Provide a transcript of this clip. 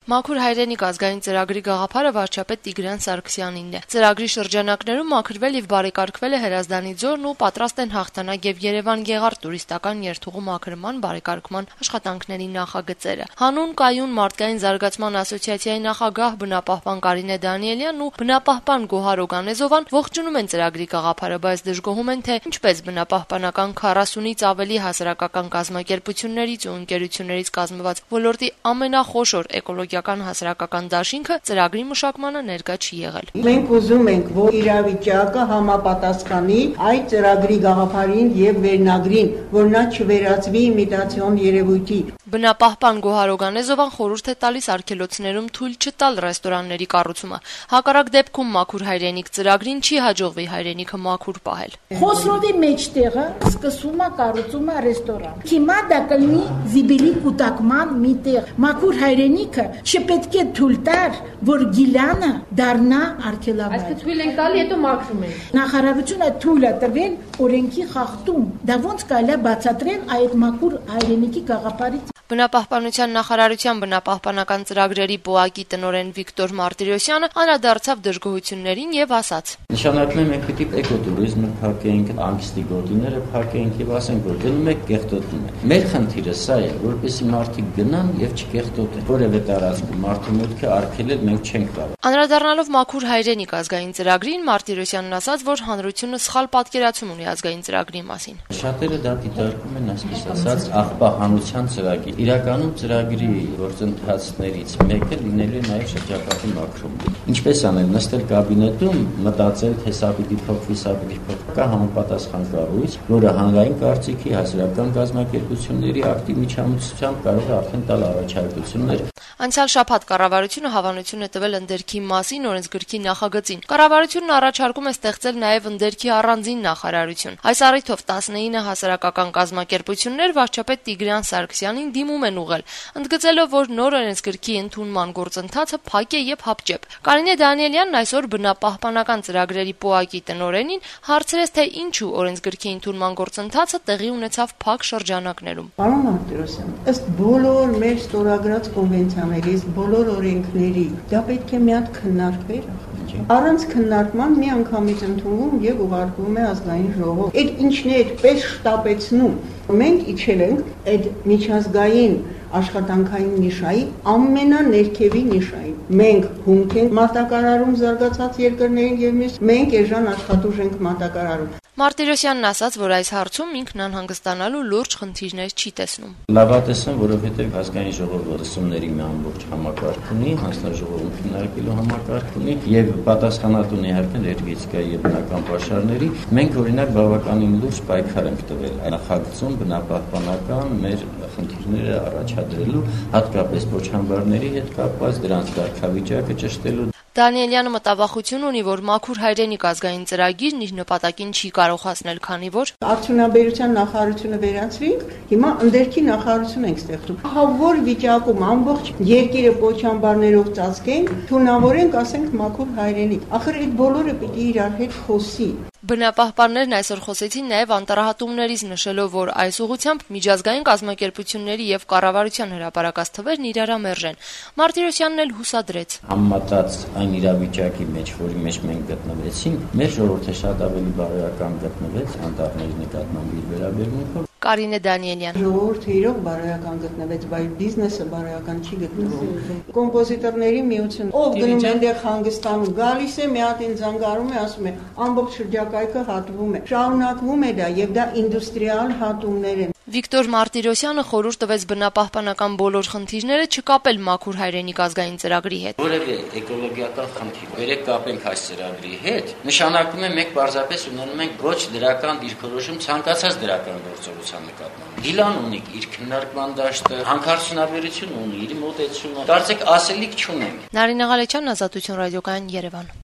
Մաքուր հայրենիք ազգային ծրագրի գաղափարը վարչապետ Տիգրան Սարգսյանինն է։ Ծրագրի շրջանակներում մաքրվել եւ բարեկարգվել է Հրազդանի ձորն ու պատրաստ են Հաղթանակ եւ Երևան-Գեղարդ տուրիստական երթուղու մաքրման բարեկարգման աշխատանքների նախագծերը։ Հանուն կայուն մարդկային զարգացման ասոցիացիայի նախագահ բնապահպան Կարինե Դանիելյանն ու բնապահպան Գոհար Օգանեզովան ողջունում են ծրագրի գաղափարը, բայց դժգոհում են, թե ինչպես բնապահպանական 40-ից ավելի հասարակական կազմակերպություններից ու ընկերություններից կազմված ոլորտի ամենախոշոր էկոլոգիական հասարակական դաշինքը ծրագրի մշակմանը ներկա չի եղել։ Մենք ուզում ենք, որ իրավիճակը համապատասխանի այդ ծրագրի գաղափարին եւ վերնագրին, որ նա չվերածվի իմիտացիոն երևույթի։ Բնապահպան Գոհար Օգանեզովան խորհուրդ է տալիս արգելոցներում թույլ չտալ ռեստորանների կառուցումը։ Հակառակ դեպքում մաքուր հայրենիք ծրագրին չի հաջողվի հայրենիքը մաքուր պահել։ Խոսրովի մեջտեղը սկսում է կառուցումը ռեստորան։ Հիմա դա կլինի զիբիլի կուտակման մի տեղ։ Մաքուր հայրենիքը չպետք է թույլ տար, որ գիլանը դառնա արգելավայր։ Այսինքն թույլ են տալի, հետո մաքրում են։ Նախարարությունը թույլ է տվել օրենքի խախտում։ Դա ոնց կարելի է բացատրել այդ մաքուր հայրենիքի գաղափարից։ Բնապահպանության նախարարության բնապահպանական ծրագրերի ՊՕԱԿ-ի տնօրեն Վիկտոր Մարտիրոսյանը անդրադարձավ դժգոհություններին եւ ասաց. Նշանակում է մենք պիտի էկոտուրիզմը փակենք, անգստի գոտիները փակենք եւ ասենք, որ գնում եք կեղտոտում եք։ Մեր խնդիրը սա է, որպեսզի մարդիկ գնան եւ չկեղտոտեն։ Որևէ տարածքում մարդու մուտքը արգելել մենք չենք կարող։ Անդրադառնալով մաքուր հայրենիք ազգային ծրագրին, Մարտիրոսյանն ասաց, որ հանրությունը սխալ պատկերացում ունի ազգային ծրագրի մասին։ Շատերը դա դիտարկում են այսպես ասած աղբահանության ծրագիր։ Իրականում ծրագրի գործընթացներից մեկը լինելու է նաև շրջապատի մաքրումը։ Ինչպես անել, նստել կաբինետում, մտածել, թե սա պիտի փոխվի, սա պիտի փոխվի, կա համապատասխան կառույց, որը հանրային կարծիքի, հասարակական կազմակերպությունների ակտիվ միջամտությամբ կարող է արդեն տալ առաջարկություններ։ Անցյալ շաբաթ կառավարությունը հավանություն է տվել ընդերքի մասին օրենսգրքի նախագծին։ Կառավարությունն առաջարկում է ստեղծել նաև ընդերքի առանձին նախարարություն։ Այս առիթով 19 հասարակական կազմակերպություններ վարչապետ Տիգրան Սարգսյանին դիմում են ուղղել, ընդգծելով, որ նոր օրենսգրքի ընդունման գործընթացը փակ է եւ հապճեպ։ Կարինե Դանիելյանն այսօր բնապահպանական ծրագրերի ՊՕԱԿ-ի տնօրենին հարցրեց, թե ինչու օրենսգրքի ընդունման գործընթացը տեղի ունեցավ փակ շրջանակներում։ Պարոն Մարտիրոսյան, ըստ բոլոր մեր ստորագրած կոնվենցիաներից, բոլոր օրենքների, դա պետք է մի հատ քննարկվեր։ Առանց քննարկման մի անգամից ընդունվում եւ ուղարկվում է ազգային ժողով։ Այդ ինչն է այդպես շտապեցնում։ Մենք իջել ենք այդ միջազգային աշխատանքային նիշայի ամենաներքևի նիշային։ Մենք հումք ենք մատակարարում զարգացած երկրներին եւ մենք էժան աշխատուժ ենք մատակարարում։ Մարտիրոսյանն ասաց, որ այս հարցում ինքն անհանգստանալու լուրջ խնդիրներ չի տեսնում։ Լավատեսն, որովհետև ազգային ժողովը լսումների մի ամբողջ համակարգ ունի, հանձնաժողովում քննարկելու համակարգ ունի եւ պատասխանատուն իհարկե ներգիծկայի եւ բնական պաշարների։ Մենք օրինակ բավականին լուրջ պայքար ենք տվել նախագծում բնապահպանական մեր խնդիրները առաջադրելու, հատկապես փոչամբարների հետ կապված դրանց կարգավիճակը ճշտելու։ Դանիելյանը մտավախություն ունի, որ մաքուր հայրենիք ազգային ծրագիրն իր նպատակին չի կարող հասնել, քանի որ արդյունաբերության նախարարությունը վերացրինք, հիմա ընդերքի նախարարություն ենք ստեղծում։ Ահա որ վիճակում ամբողջ երկիրը փոչամբարներով ծածկենք, թունավորենք, ասենք մաքուր հայրենիք։ Ախր այդ բոլորը պիտի իրար հետ խոսի։ Բնապահպաններն այսօր խոսեցին նաև անտառահատումներից, նշելով, որ այս ուղղությամբ միջազգային կազմակերպությունների եւ կառավարության հրապարակած թվերն իրարամերժ են։ Մարտիրոսյանն էլ հուսադրեց. Համեմատած այն իրավիճակի մեջ, որի մեջ մենք գտնվեցինք, մեր ժողովուրդը շատ ավելի բարոյական գտնվեց անտառների նկատմամբ իր վերաբերմունքով։ Կարինե Դանիելյան. Ժողովուրդը իրոք բարոյական գտնվեց, բայց բիզնեսը բարոյական չի գտնվում։ Կոմպոզիտորների միություն, ով գնում այնտեղ հանգստանում, գալիս է, մի հատ ինձ զանգարում է, ասում է, ամբողջ շրջակայքը հատվում է։ Շարունակվում է դա եւ դա ինդուստրիալ հատումներ են։ Վիկտոր Մարտիրոսյանը խորհուրդ տվեց բնապահպանական բոլոր խնդիրները չկապել մաքուր հայրենիք ազգային ծրագրի հետ։ Որևէ էկոլոգիական խնդիր վերեք կապենք այս ծրագրի հետ, նշանակում է մենք պարզապես ունենում ենք ոչ դրական դիրքորոշում ցանկացած դրական գործողության նկատմամբ։ Գիլան ունի իր քննարկման դաշտը, հանքարդյունաբերությունը ունի իր մոտեցումը։ Կարծեք ասելիք չունենք։ Նարինե Ղալեչյան, Ազատություն ռադիոկայան, Երևան։